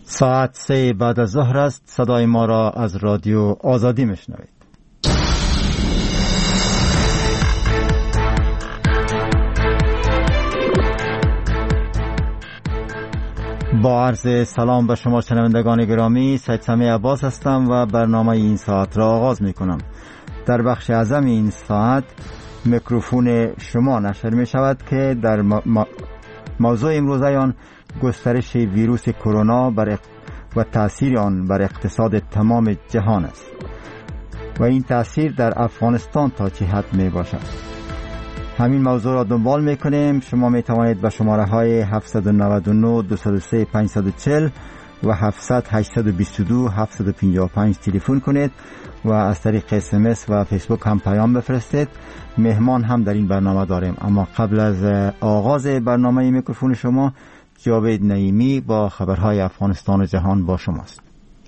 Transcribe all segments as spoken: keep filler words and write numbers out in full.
ساعت سه بعد از ظهر است. صدای ما را از رادیو آزادی میشنوید. با عرض سلام به شما شنوندگان گرامی، سید سمیع عباس هستم و برنامه این ساعت را آغاز می کنم. در بخش اعظم این ساعت میکروفون شما نشر می شود که در موضوع امروز آن گسترش ویروس کرونا بر و تأثیر آن بر اقتصاد تمام جهان است و این تأثیر در افغانستان تا چه حد می باشد. همین موضوع را دنبال می کنیم. شما می توانید به شماره های هفت نه نه دو صفر سه پنج چهار صفر و هفتصد هشتصد و بیست و دو هفتصد و پنجاه و پنج تلفن کنید و از طریق اس ام اس و فیسبوک هم پیام بفرستید. مهمان هم در این برنامه داریم. اما قبل از آغاز برنامه میکروفون شما، جاوید نعیمی با خبرهای افغانستان و جهان با شماست.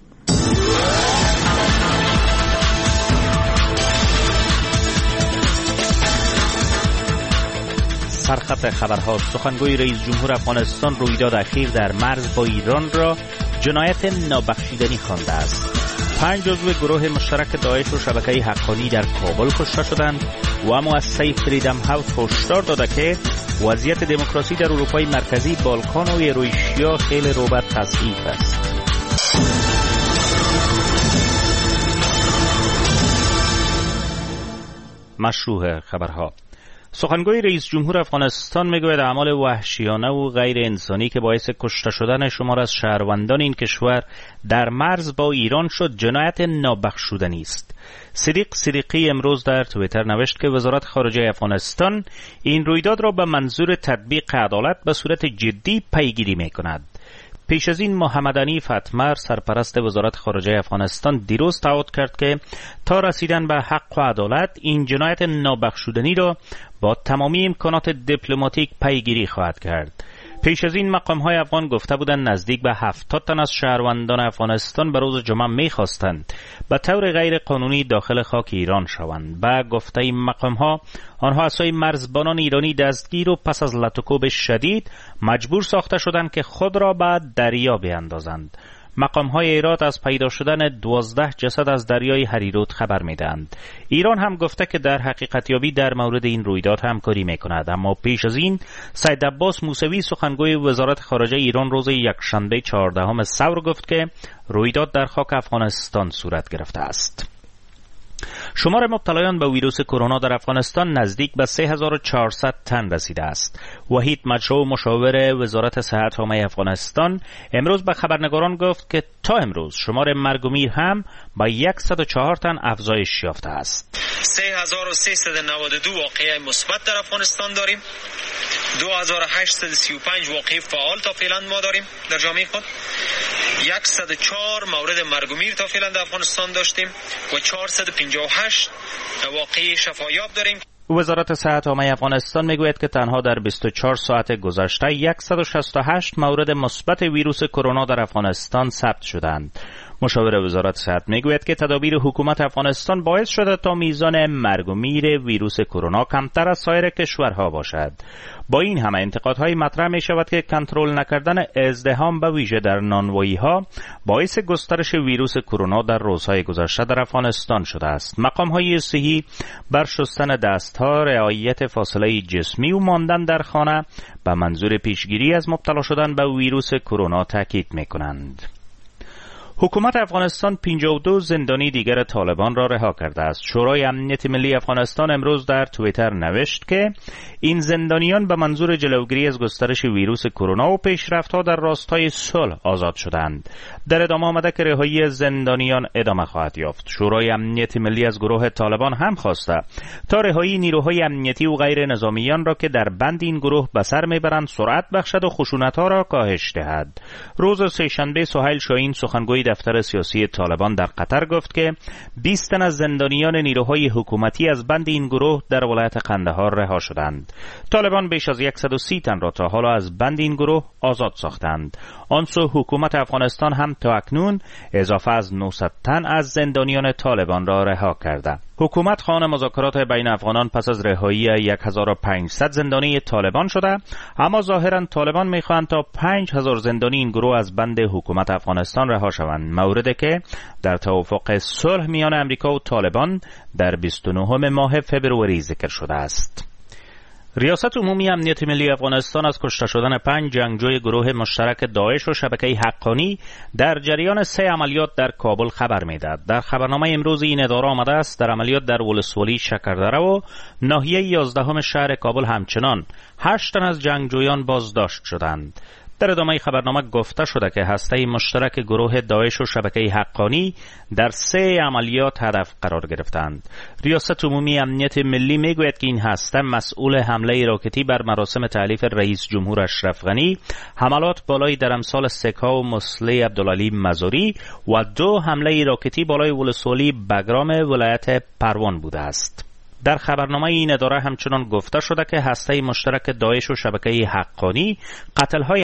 سرخط خبرها. سخنگوی رئیس جمهور افغانستان رویداد اخیر در مرز با ایران را جنایت نابخشودنی خوانده است. پنج عضو گروه مشترک داعش و شبکه حقانی در کابل کشته شدند و اما از سیف فریدم هاوس هشدار داده که وضعیت دموکراسی در اروپای مرکزی، بالکان و ایروشیا خیلی رو به تضعیف است. مشروع خبرها. سخنگوی رئیس جمهور افغانستان میگوید اعمال وحشیانه و غیر انسانی که باعث کشته شدن شمار از شهروندان این کشور در مرز با ایران شد جنایت نابخشودنی است. صدیق صدیقی امروز در توییتر نوشت که وزارت خارجه افغانستان این رویداد را به منظور تطبیق عدالت به صورت جدی پیگیری میکند. پیش از این محمد عنیف اتمر سرپرست وزارت خارجه افغانستان دیروز تعهد کرد که تا رسیدن به حق و عدالت این جنایت نابخشودنی را با تمامی امکانات دیپلماتیک پیگیری خواهد کرد. پیش از این مقام‌های افغان گفته بودند نزدیک به هفتاد تن از شهروندان افغانستان به روز جمعه می‌خواستند به طور غیر قانونی داخل خاک ایران شوند. با گفته این مقام‌ها، آنها از سوی مرزبانان ایرانی دستگیر و پس از لطوکوب شدید مجبور ساخته شدند که خود را به دریا بیاندازند. مقام‌های ایران از پیدا شدن دوازده جسد از دریای هریرود خبر می‌دهند. ایران هم گفته که در حقیقت یابی در مورد این رویداد همکاری می‌کند. اما پیش از این سید عباس موسوی سخنگوی وزارت خارجه ایران روز یکشنبه چهاردهم ثور گفت که رویداد در خاک افغانستان صورت گرفته است. شمار مبتلایان به ویروس کرونا در افغانستان نزدیک به سه هزار و چهارصد تن رسیده است. وحید مجروح مشاور وزارت صحت عامه افغانستان امروز به خبرنگاران گفت که تا امروز شمار مرگ و میر هم با صد و چهار تن افزایش یافته است. سه هزار و سیصد و نود و دو واقعه مثبت در افغانستان داریم. دو هزار و هشتصد و سی و پنج واقعه فعال تا فعلا ما داریم در جامعه خود. صد و چهار مورد مرگ و میر تا فعلا در افغانستان داشتیم و چهارصد و پنجاه و هشت واقعه شفایاب داریم. وزارت صحت عامه افغانستان میگوید که تنها در بیست و چهار ساعت گذشته صد و شصت و هشت مورد مثبت ویروس کرونا در افغانستان ثبت شدند. مشاور وزارت صحت میگوید که تدابیر حکومت افغانستان باعث شده تا میزان مرگ و میر ویروس کرونا کمتر از سایر کشورها باشد. با این همه انتقادهای مطرح می شود که کنترل نکردن ازدحام به ویژه در نانوایی‌ها باعث گسترش ویروس کرونا در روزهای گذشته در افغانستان شده است. مقام‌های صحی بر شستن دست‌ها، رعایت فاصله جسمی و ماندن در خانه به منظور پیشگیری از مبتلا شدن به ویروس کرونا تاکید می‌کنند. حکومت افغانستان پنجاه و دو زندانی دیگر طالبان را رها کرده است. شورای امنیت ملی افغانستان امروز در توییتر نوشت که این زندانیان به منظور جلوگیری از گسترش ویروس کرونا و پیشرفت‌ها در راستای صلح آزاد شدند. در ادامه آمده که رهایی زندانیان ادامه خواهد یافت. شورای امنیت ملی از گروه طالبان هم خواسته تا رهایی نیروهای امنیتی و غیر نظامیان را که در بند این گروه به سر میبرند سرعت بخشد و خشونت‌ها را کاهش دهد. روز سه‌شنبه سهیل شاهین سخنگوی دفتر سیاسی طالبان در قطر گفت که بیست تن از زندانیان نیروهای حکومتی از بند این گروه در ولایت قندهار رها شدند. طالبان بیش از صد و سی تن را تا حالا از بند این گروه آزاد ساختند. آن سو حکومت افغانستان هم تا اکنون اضافه از نهصد تن از زندانیان طالبان را رها کرده. حکومت خواهان مذاکرات بین افغانان پس از رهایی هزار و پانصد زندانی طالبان شده، اما ظاهرا طالبان میخواهند تا پنج هزار زندانی این گروه از بند حکومت افغانستان رها شوند، موردی که در توافق صلح میان امریکا و طالبان در بیست و نهم ماه فبروری ذکر شده است. ریاست عمومی امنیت ملی افغانستان از کشته شدن پنج جنگجوی گروه مشترک داعش و شبکه حقانی در جریان سه عملیات در کابل خبر میدهد. در خبرنامه امروز این اداره آمده است در عملیات در ولسوالی شکردره و ناحیه یازدهم شهر کابل همچنان هشت تن از جنگجویان بازداشت شدند. در ادامه خبرنامه گفته شده که هسته مشترک گروه داعش و شبکه حقانی در سه عملیات هدف قرار گرفتند. ریاست عمومی امنیت ملی میگوید که این هسته مسئول حمله راکتی بر مراسم تألیف رئیس جمهور اشرف غنی، حملات بالای در امثال سکا و مسلح عبدالعلی مزاری و دو حمله راکتی بالای ولسوالی بگرام ولایت پروان بوده است. در خبرنامه این اداره همچنان گفته شده که هسته مشترک داعش و شبکه حقانی قتل‌های